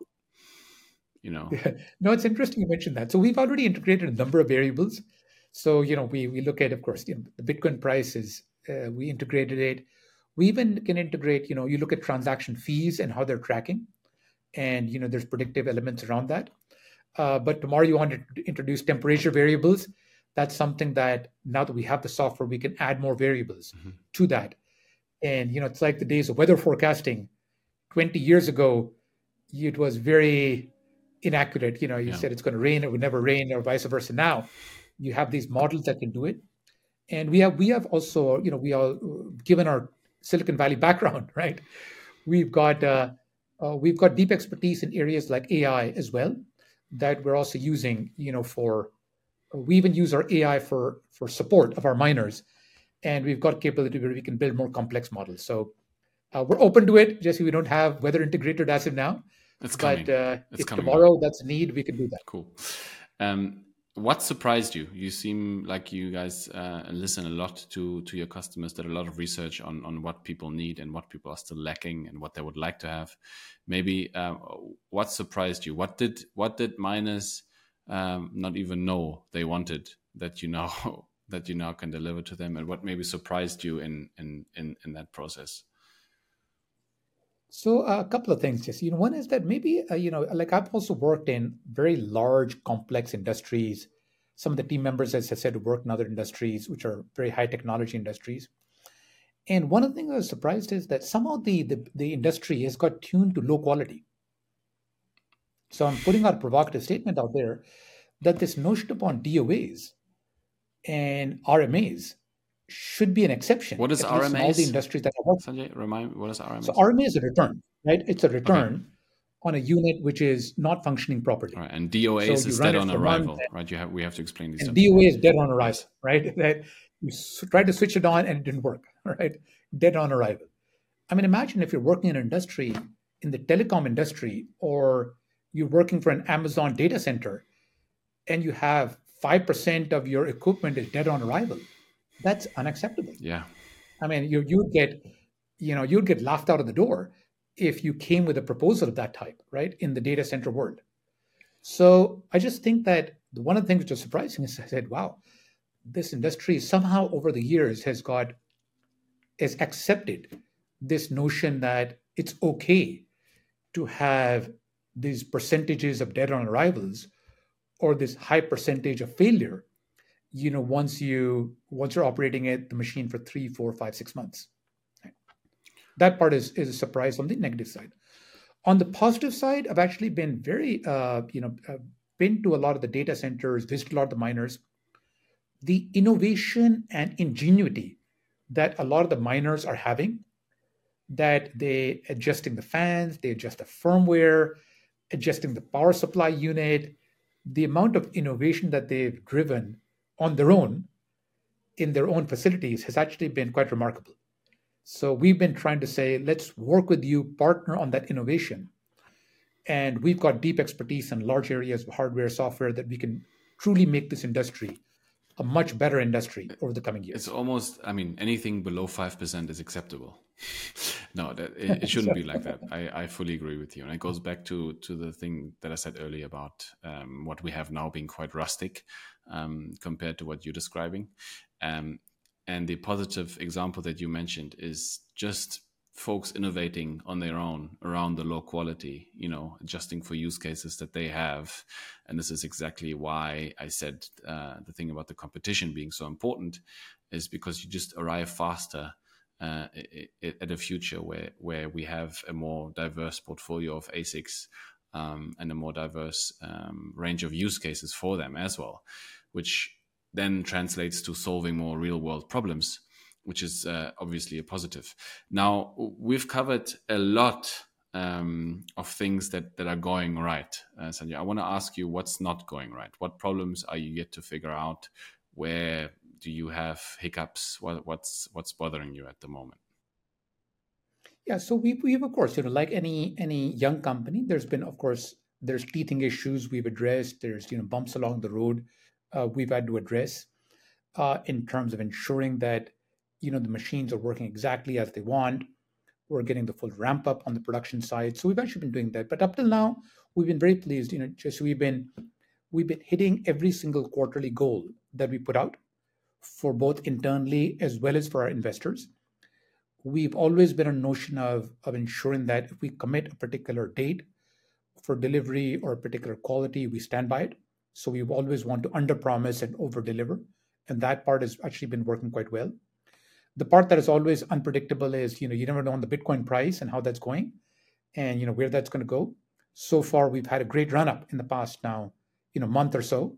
You know. Yeah. No, it's interesting you mentioned that. So we've already integrated a number of variables. So you know, we we look at, of course, you know, the Bitcoin price is uh, we integrated it. We even can integrate. You know, you look at transaction fees and how they're tracking, and you know, there's predictive elements around that. Uh, but tomorrow you want to introduce temperature variables. That's something that now that we have the software, we can add more variables mm-hmm. to that. And, you know, it's like the days of weather forecasting. twenty years ago, it was very inaccurate. You know, you yeah. said it's going to rain, it would never rain, or vice versa. Now you have these models that can do it. And we have, we have also, you know, we all, given our Silicon Valley background, right? We've got, uh, uh, we've got deep expertise in areas like A I as well, that we're also using, you know, for, we even use our A I for, for support of our miners. And we've got capability where we can build more complex models. So uh, we're open to it. Jesse, we don't have weather integrated as of now. It's but coming. Uh, it's if coming tomorrow up. That's a need, we can do that. Cool. Um, what surprised you? You seem like you guys uh, listen a lot to, to your customers, did a lot of research on, on what people need and what people are still lacking and what they would like to have. Maybe uh, what surprised you? What did what did miners um, not even know they wanted that you now that you now can deliver to them, and what maybe surprised you in in in, in that process? So uh, a couple of things, Jesse. You know, one is that maybe uh, you know, like I've also worked in very large, complex industries. Some of the team members, as I said, work in other industries, which are very high technology industries. And one of the things I was surprised is that somehow the, the, the industry has got tuned to low quality. So I'm putting out a provocative statement out there that this notion upon D O As and R M As should be an exception. What is R M As? In all the industries that I work. Sanjay, remind me, what is R M A? So R M A is a return, right? It's a return okay. on a unit which is not functioning properly. Right. And D O As so is dead on arrival, right? You have we have to explain these. And D O A is dead on arrival, right? That you tried to switch it on and it didn't work, right? Dead on arrival. I mean, imagine if you're working in an industry, in the telecom industry, or you're working for an Amazon data center, and you have five percent of your equipment is dead on arrival. That's unacceptable. Yeah. I mean, you you'd get, you know, you'd get laughed out of the door if you came with a proposal of that type, right, in the data center world. So I just think that one of the things which was surprising is I said, wow, this industry somehow over the years has got has accepted this notion that it's okay to have these percentages of dead on arrivals or this high percentage of failure, you know, once you once you're operating it the machine for three, four, five, six months. Right? That part is is a surprise on the negative side. On the positive side, I've actually been very uh, you know uh, been to a lot of the data centers, visited a lot of the miners. The innovation and ingenuity that a lot of the miners are having, that they adjusting the fans, they adjust the firmware, adjusting the power supply unit, the amount of innovation that they've driven on their own in their own facilities has actually been quite remarkable. So we've been trying to say, let's work with you, partner on that innovation. And we've got deep expertise in large areas of hardware, software that we can truly make this industry a much better industry over the coming It's years. almost, I mean, anything below five percent is acceptable. No, that it, it shouldn't be like that. I, I fully agree with you. And it goes back to, to the thing that I said earlier about um, what we have now being quite rustic um, compared to what you're describing. Um, and the positive example that you mentioned is just folks innovating on their own around the low quality, you know, adjusting for use cases that they have. And this is exactly why I said uh, the thing about the competition being so important is because you just arrive faster uh, at a future where, where we have a more diverse portfolio of A SICs um, and a more diverse um, range of use cases for them as well, which then translates to solving more real world problems, which is uh, obviously a positive. Now, we've covered a lot um, of things that, that are going right. Uh, Sanjay, I want to ask you what's not going right. What problems are you yet to figure out? Where do you have hiccups? What, what's what's bothering you at the moment? Yeah, so we, we've of course, you know, like any any young company, there's been, of course, there's teething issues we've addressed. There's, you know, bumps along the road uh, we've had to address uh, in terms of ensuring that, you know, the machines are working exactly as they want. We're getting the full ramp up on the production side. So we've actually been doing that. But up till now, we've been very pleased. You know, just we've been we've been hitting every single quarterly goal that we put out for both internally as well as for our investors. We've always been a notion of, of ensuring that if we commit a particular date for delivery or a particular quality, we stand by it. So we always want to under promise and over deliver. And that part has actually been working quite well. The part that is always unpredictable is, you know, you never know on the Bitcoin price and how that's going and, you know, where that's going to go. So far, we've had a great run up in the past now, you know, month or so.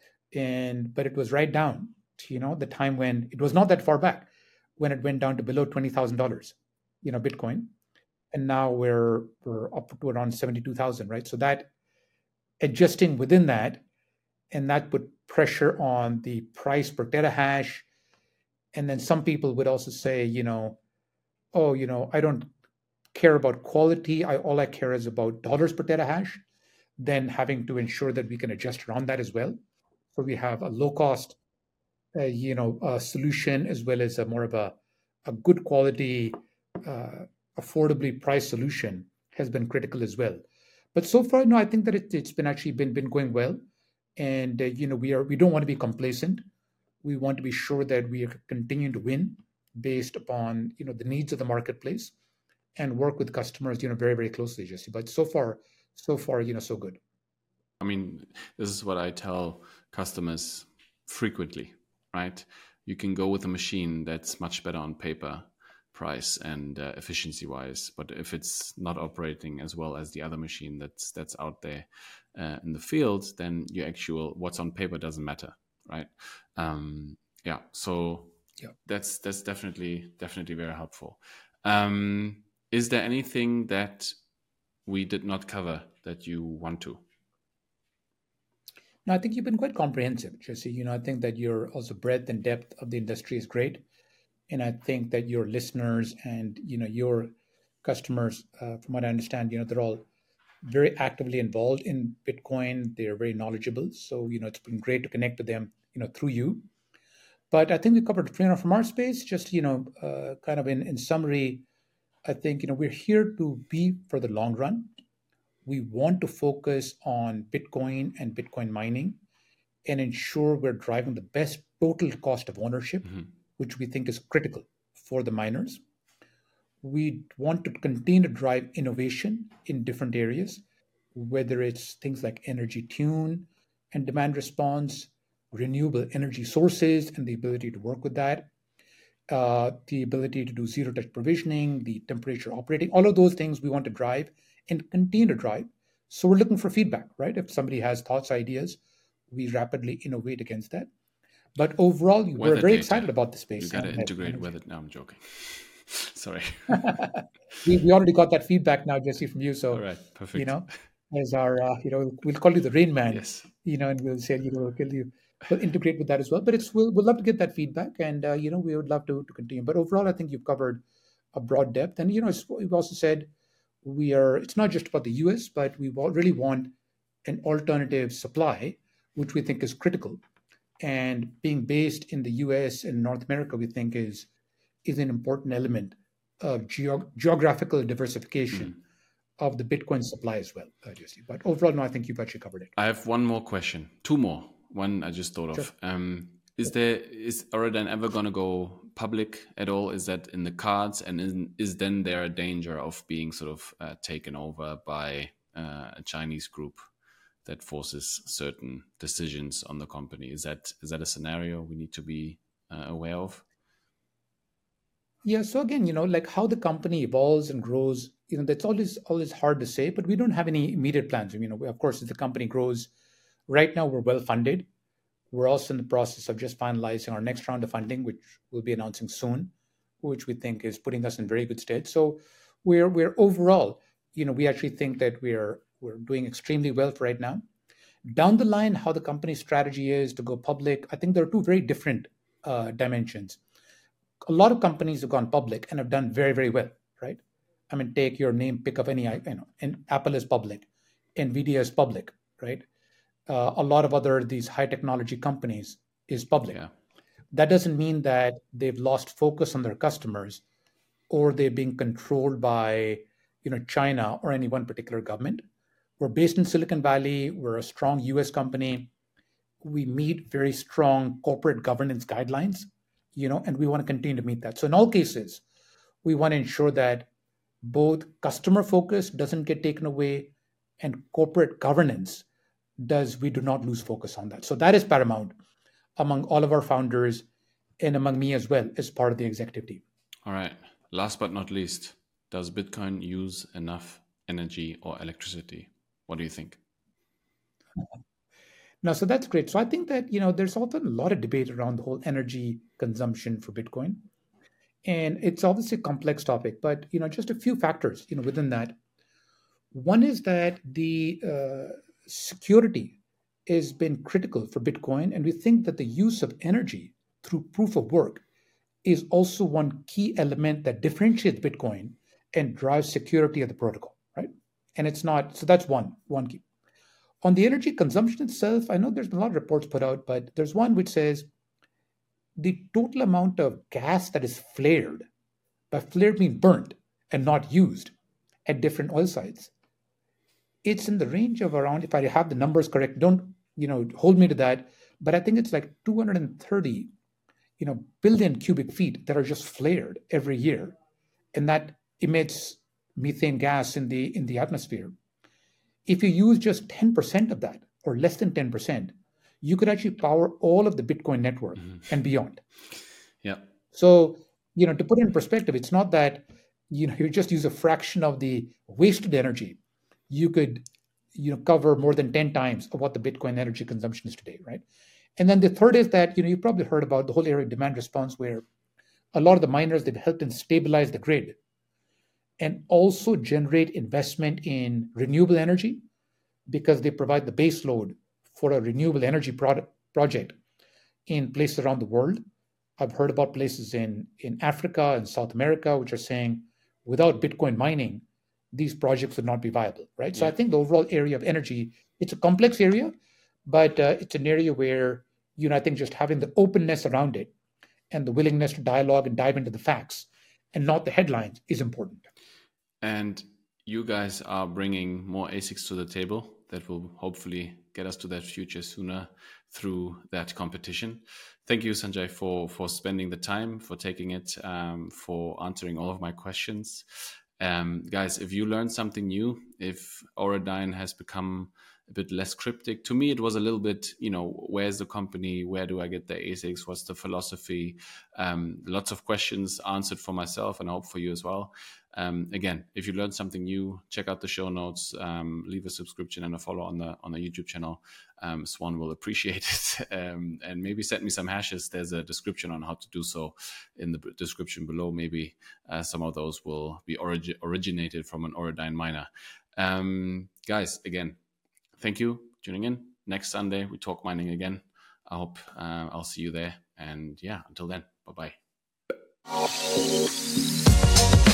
And, but it was right down to, you know, the time when it was not that far back when it went down to below twenty thousand dollars, you know, Bitcoin. And now we're, we're up to around seventy-two thousand, right? So that adjusting within that, and that put pressure on the price per terahash. And then some people would also say, you know, oh, you know, I don't care about quality. I all I care is about dollars per terahash. Then having to ensure that we can adjust around that as well. So we have a low cost, uh, you know, uh, solution as well as a more of a, a good quality, uh, affordably priced solution has been critical as well. But so far, no, I think that it, it's been actually been been going well, and uh, you know, we are we don't want to be complacent. We want to be sure that we are continuing to win based upon, you know, the needs of the marketplace and work with customers, you know, very very closely, Jesse. But so far, so far, you know, so good. I mean, this is what I tell customers frequently, right? You can go with a machine that's much better on paper, price and uh, efficiency wise, but if it's not operating as well as the other machine that's that's out there uh, in the field, then your actual what's on paper doesn't matter, right? Um, yeah, so Yeah. that's that's definitely definitely very helpful. Um, is there anything that we did not cover that you want to? No, I think you've been quite comprehensive, Jesse. You know, I think that your also breadth and depth of the industry is great, and I think that your listeners and, you know, your customers, uh, from what I understand, you know, they're all very actively involved in Bitcoin. They're very knowledgeable, so you know, it's been great to connect with them, you know, through you. But I think we covered, you know, from our space, just, you know, uh, kind of in in summary, I think, you know, we're here to be for the long run. we want to focus on Bitcoin and Bitcoin mining and ensure we're driving the best total cost of ownership, Mhm. which we think is critical for the miners. We want to continue to drive innovation in different areas, whether it's things like energy tune and demand response, renewable energy sources and the ability to work with that, uh, the ability to do zero touch provisioning, the temperature operating, all of those things we want to drive and continue to drive. So we're looking for feedback, right? If somebody has thoughts, ideas, we rapidly innovate against that. But overall, we're Weather very excited data. about the You space got to and integrate energy. weather. No, I'm joking. Sorry. we, we already got that feedback now, Jesse, from you. All So, right. you Perfect. know, as our, uh, you know, we'll call you the Rain Man, Yes. you know, and we'll say, you know, we'll, you, we'll integrate with that as well. But it's we'll, we'll love to get that feedback, and uh, you know, we would love to to continue. But overall, I think you've covered a broad depth, and you know, it's, we've also said we are. It's not just about the U S, but we wa- really want an alternative supply, which we think is critical. And being based in the U S and North America, we think is is an important element of geo- geographical diversification Mhm. of the Bitcoin supply as well, uh, Jesse. But overall, no, I think you've actually covered it. I have one more question. Two more. One I just thought Sure. of. Um, is there is Oradan ever going to go public at all? Is that in the cards? And is, is then there a danger of being sort of uh, taken over by uh, a Chinese group that forces certain decisions on the company? Is that is that a scenario we need to be uh, aware of? Yeah. So again, you know, like how the company evolves and grows, you know, that's always always hard to say. But we don't have any immediate plans. You know, of course, as the company grows, right now we're well funded. We're also in the process of just finalizing our next round of funding, which we'll be announcing soon, which we think is putting us in very good stead. So we're we're overall, you know, we actually think that we're we're doing extremely well for right now. Down the line, how the company's strategy is to go public, I think there are two very different uh, dimensions. A lot of companies have gone public and have done very, very well, right? I mean, take your name, pick up any, you know, and Apple is public, Nvidia is public, right? Uh, a lot of other these high technology companies is public. Yeah. That doesn't mean that they've lost focus on their customers or they're being controlled by, you know, China or any one particular government. We're based in Silicon Valley. We're a strong U S company. We meet very strong corporate governance guidelines, you know, and we want to continue to meet that. So in all cases, we want to ensure that both customer focus doesn't get taken away and corporate governance does we do not lose focus on that. So that is paramount among all of our founders and among me as well as part of the executive team. All right. Last but not least, does Bitcoin use enough energy or electricity? What do you think? Now, so that's great. So I think that, you know, there's often a lot of debate around the whole energy consumption for Bitcoin. And it's obviously a complex topic, but, you know, just a few factors, you know, within that. One is that the uh, security has been critical for Bitcoin. And we think that the use of energy through proof of work is also one key element that differentiates Bitcoin and drives security of the protocol, right? And it's not, so that's one, one key. On the energy consumption itself, I know there's been a lot of reports put out, but there's one which says the total amount of gas that is flared, by flared mean burnt and not used at different oil sites, it's in the range of around, if I have the numbers correct, don't, you know, hold me to that, but I think it's like two hundred thirty, you know, billion cubic feet that are just flared every year. And that emits methane gas in the in the atmosphere. If you use just ten percent of that or less than ten percent, you could actually power all of the Bitcoin network Mhm. and beyond. Yeah. So, you know, to put it in perspective, it's not that, you know, you just use a fraction of the wasted energy. You could, you know, cover more than ten times of what the Bitcoin energy consumption is today, right? And then the third is that, you know, you probably heard about the whole area of demand response where a lot of the miners, they've helped and stabilize the grid and also generate investment in renewable energy because they provide the base load for a renewable energy product, project in places around the world. I've heard about places in, in Africa and South America which are saying without Bitcoin mining, these projects would not be viable, right? So I Yeah. think the overall area of energy, it's a complex area, but uh, it's an area where, you know, I think just having the openness around it and the willingness to dialogue and dive into the facts and not the headlines is important. And you guys are bringing more A SICs to the table that will hopefully get us to that future sooner through that competition. Thank you, Sanjay, for for spending the time, for taking it, um, for answering all of my questions. Um, guys, if you learned something new, if Auradine has become a bit less cryptic, to me it was a little bit, you know, where's the company? Where do I get the A SICs? What's the philosophy? Um, lots of questions answered for myself, and I hope for you as well. Um, again, if you learned something new, check out the show notes, um, leave a subscription and a follow on the on the YouTube channel. Um, Swan will appreciate it. Um, and maybe send me some hashes. There's a description on how to do so in the description below. Maybe uh, some of those will be origi- originated from an Auradine miner. Um, guys, again, thank you for tuning in. Next Sunday, we talk mining again. I hope uh, I'll see you there. And yeah, until then, bye-bye.